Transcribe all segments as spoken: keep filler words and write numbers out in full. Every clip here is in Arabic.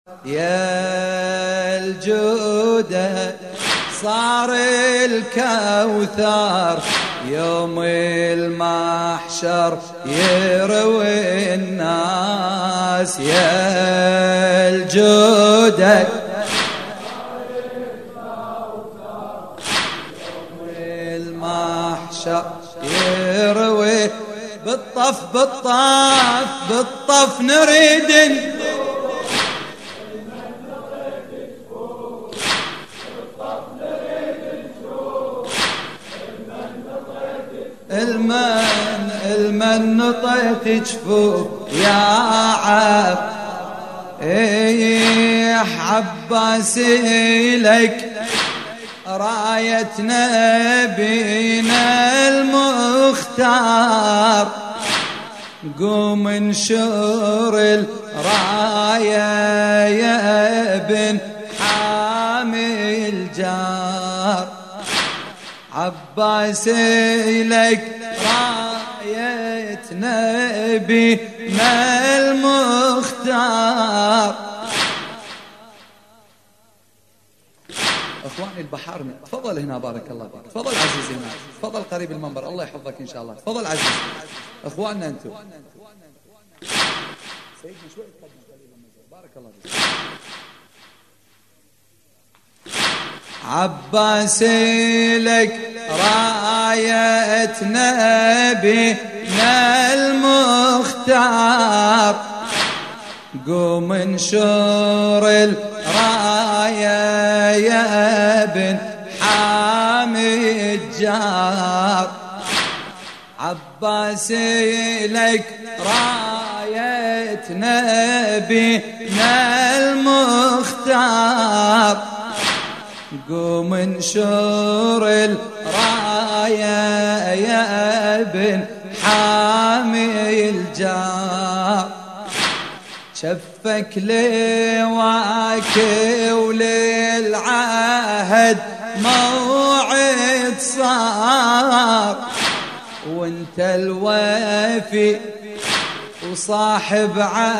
يا الجودة صار الكوثر يوم المحشر يروي الناس. يا الجودة يوم المحشر يروي بالطف بالطف بالطف نريد المن المن نطيت جفوف يا عب ايه عباسي لك راية نبينا المختار. قوم انشر الراية يا ابن حامي الجار. عباسي لك راية نبينا المختار. اخواني البحار تفضل هنا بارك الله فيك. تفضل عزيزي هنا. تفضل قريب المنبر الله يحفظك ان شاء الله. تفضل عزيزي. اخواننا انتم سيدنا شوي تقدم بارك الله فيك. عباسي لك راية نبينا المختار. قوم انشر الراية يا ابن حامي الجار. عباسي لك راية نبينا المختار. قوم انشر الراية يا ابن حامي الجار. شفك لواك وللعهد موعد صار. وانت الوفي وصاحب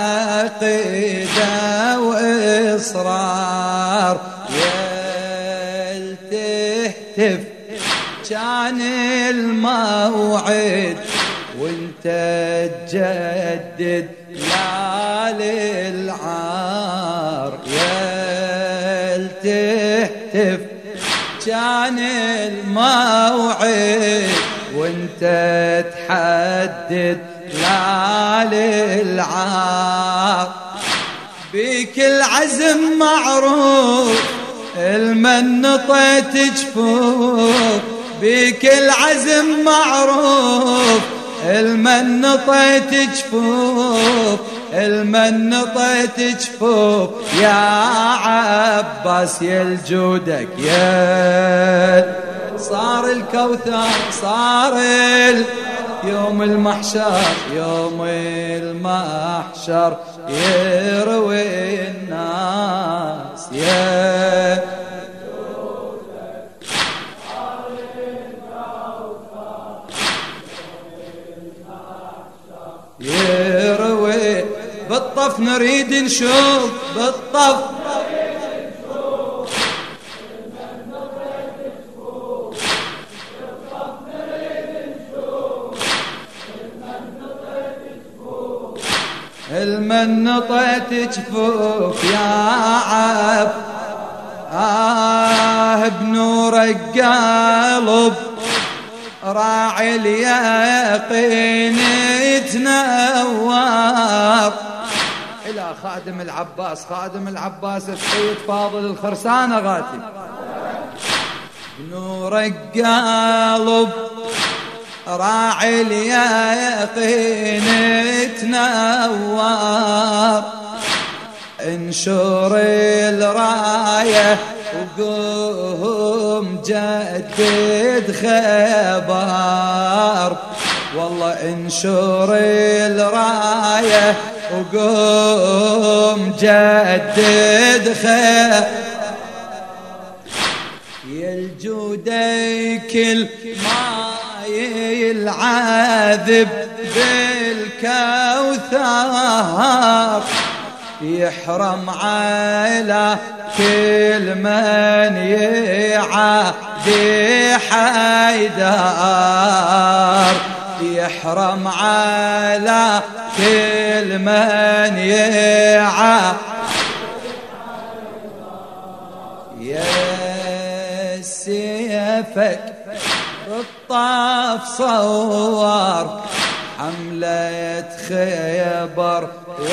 عقيدة وإصرار. يا تهتف كان الموعد وانت تجدد لا للعار. يا تهتف كان الموعد وانت تحدد لا للعار. بيك العزم معروف المن نطيت جفوف. بيك العزم معروف المن نطيت جفوف. المن نطيت جفوف يا عباس يا الجودك يا صار الكوثر صار يوم المحشر يوم المحشر يروي الناس. يا يروي بالطف نريد نشوف بالطف المن نطيت جفوف يا عب آه بنورك قلب راعي اليقين يتنوار. إلى خادم العباس خادم العباس السيد فاضل الخرسانة غاتي. بنورك قلب راعي اليقين يتنوار. انشر الراية وقوم جدد خبر. والله انشر الراية وقوم جدد خبر. يا الجودي كل ما العذب بالكوثر. يحرم على كل من يعادي حيدر، يحرم على كل من يعادي. يا سيفك بالطاف صور حملة خيبر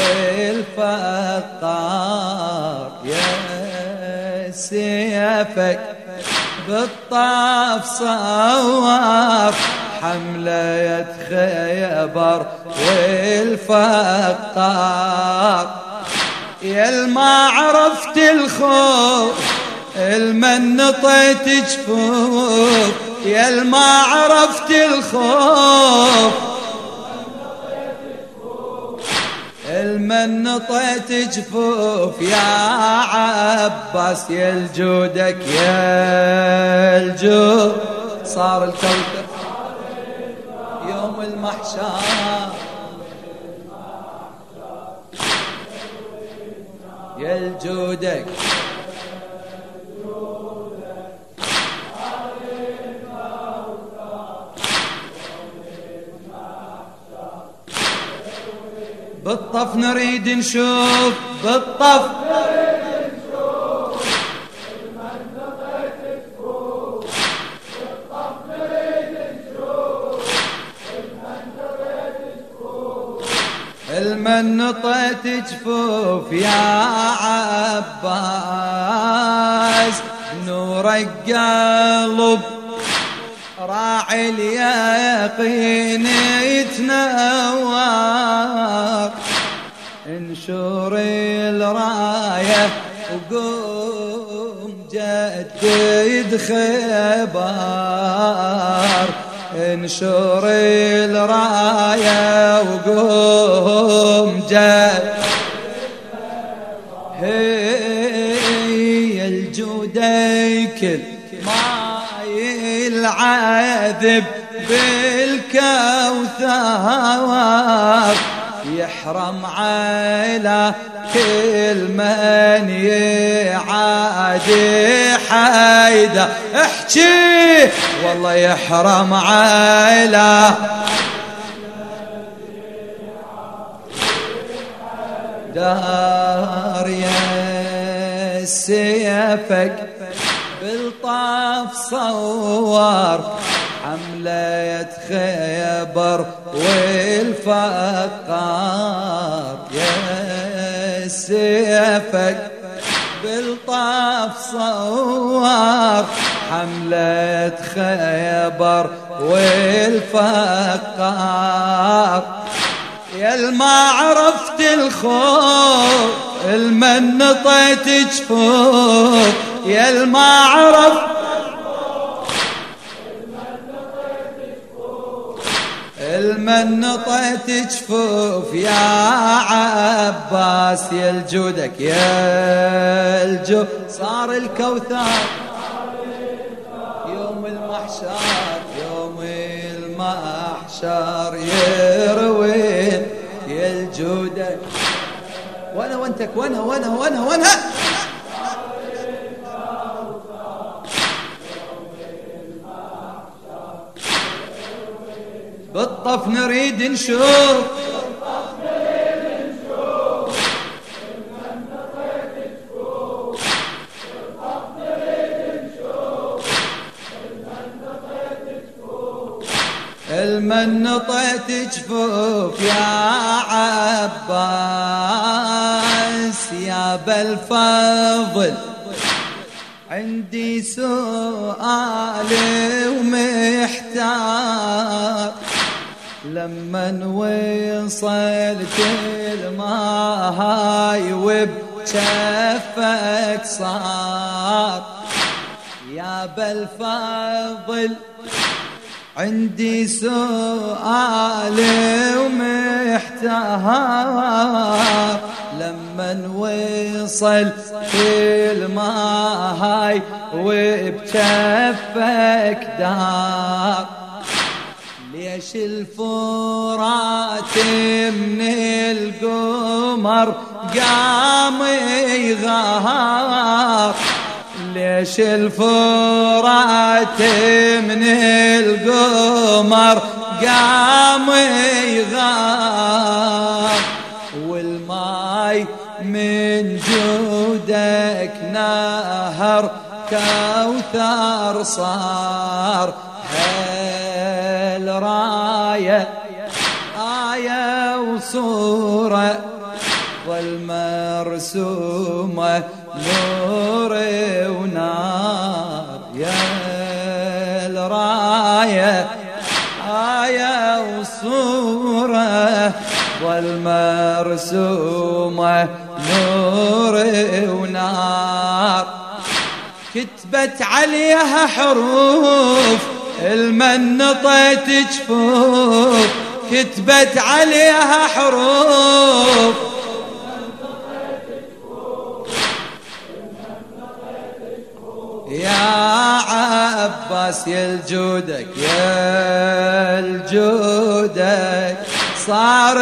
والفقار، يا سيفك بالطاف صور حملة خيبر والفقار. يا الما عرفت الخوف المن نطيت جفوف، يا الما عرفت الخوف المن نطيت جفوف. يا عباس يا الجودك يا الجود صار الكوثر يوم المحشر، يا الجودك بالطف نريد نشوف، بالطف نريد نشوف المن نطيت جفوف، بالطف نريد نشوف المن نطيت جفوف، المن نطيت جفوف. يا عباس نورك قلب راعي اليقين يتنور، انشر الراية وقوم جدد خبر، انشر الراية وقوم جدد. هي الجوديك ما العذب بالكوثر، يحرم على كل من يعادي حيدر. احكي والله يحرم على دار. يا سيفك بالطاف صور حملة خيبر والفقار، يا سيفك بالطاف صور حملة خيبر والفقار. يا الما عرفت الخوف المن نطيت جفوف، يا الما عرفت المن نطيت جفوف. يا عباس يا الجودك يا الجود صار الكوثر يوم المحشر، يوم المحشر يروي يا الجودك. وانا وانتك وانا وانا وانا وانا بالطف نريد نشوف، بالطف نريد نشوف المن نطيت جفوف، بالطف نريد نشوف المن نطيت جفوف، المن نطيت جفوف. يا عباس يا بالفضل عندي سؤال ومحتار، لمن وصلت الماهاي وبجفك صار. يا بالفضل عندي سؤال ومحتار، لمن وصل في الماهاي وبجفك دار. ليش الفرات من القمر قام يغار ليش الفرات من القمر قام يغار والماي من جودك نهر كوثر صار هالراية آية وصورة والمرسومة نور ونار يا الراية آية وصورة والمرسومة نور ونار كتبت عليها حروف المنطت جفوف كتبت عليها حروف يا عباس يا الجودك يا الجودك صار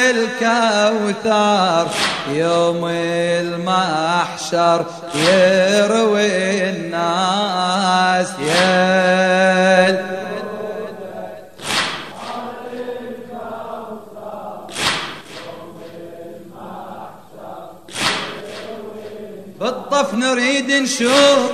الكوثر يوم المحشر يروي الناس يا بالطف نريد نشوف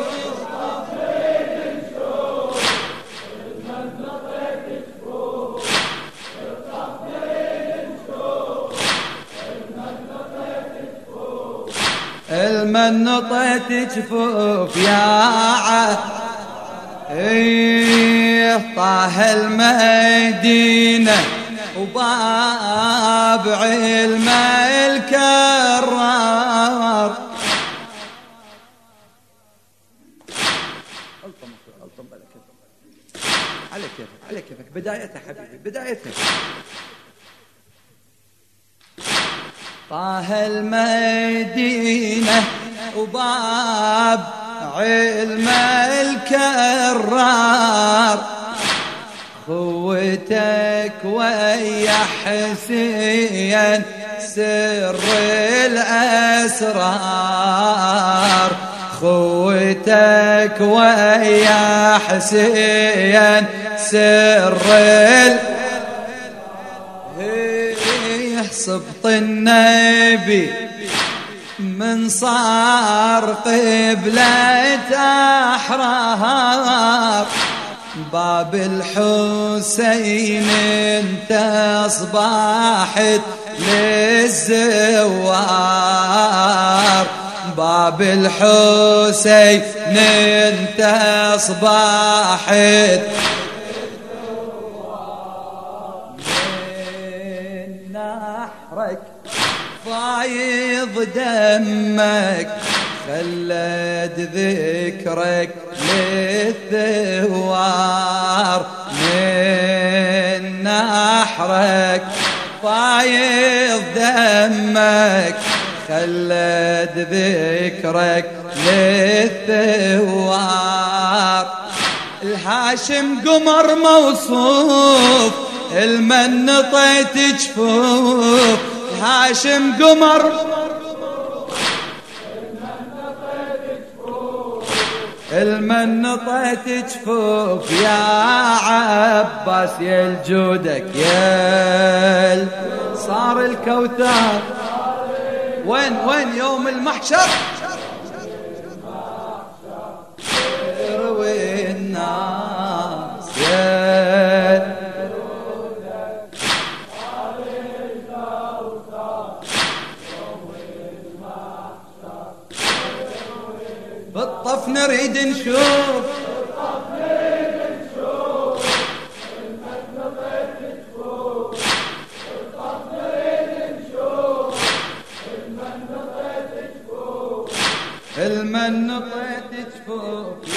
المنطت جفوف يا ع ايه طاه المدينة وباب علم الكرار على كيفك على كيفك بدايتها حبيبي بدايتها طه المدينة وباب علم الكرار خوتك ويا حسين سر الأسرار خوتك ويا حسين سر الأسرار صبط النبي من صار قبلة أحرار باب الحسين انت اصبحت للزوار باب الحسين انت اصبحت فايض دمك خلد ذكرك للثوار من نحرك فايض دمك خلد ذكرك للثوار الهاشم قمر موصوف المنطت جفوف هاشم قمر المنطت جفوف يا عباس يا الجودك يا صار الكوثر وين وين يوم المحشر يروي الناس يا بالطف نريد نشوف المنطت جفوف